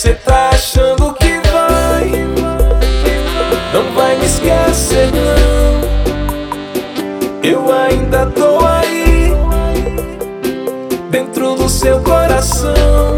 Você tá achando que não vai me esquecer não. Eu ainda tô aí, dentro do seu coração.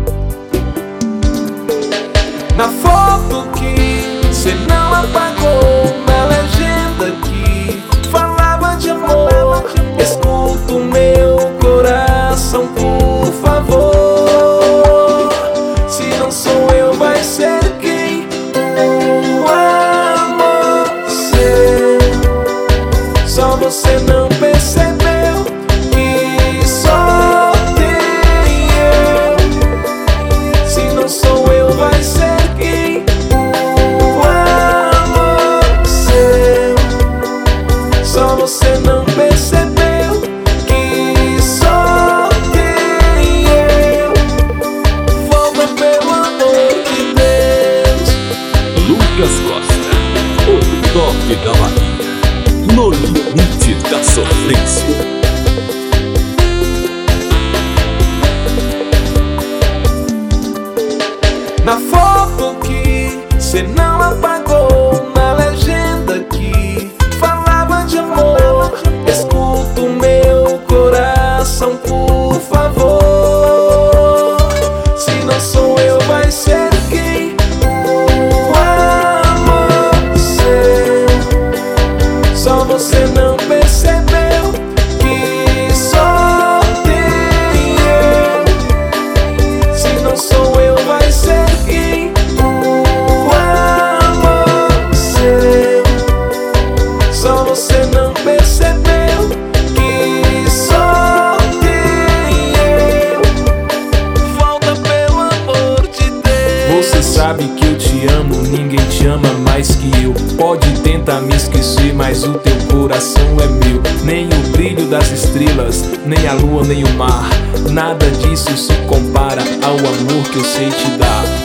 Na foto que cê não apagou, na legenda que falava de amor, escuta o meu coração, por favor. Se não sou eu, vai ser quem? O amor seu. Só você não percebeu que só tem eu. Se não sou eu, vai ser quem? O amor seu. Só você não percebeu que só tem eu. Volta pelo amor de Deus. Lucas Costa, o toque da Bahia, no limite da sofrência. Na foto que cê não apagou, na legenda que falava de amor, escuta o meu coração, por favor. Se não sou eu, vai ser quem? O amor seu. Só você não percebeu que só tem eu. Se não sou eu, vai ser quem? O amor seu. Só você não percebeu que só tem eu. Volta pelo amor de Deus. Você sabe que eu te amo, ninguém te ama mais que eu. Pode tentar me esquecer, mas o teu coração é meu. Nem o brilho das estrelas, nem a lua, nem o mar, nada disso se compara ao amor que eu sei te dar.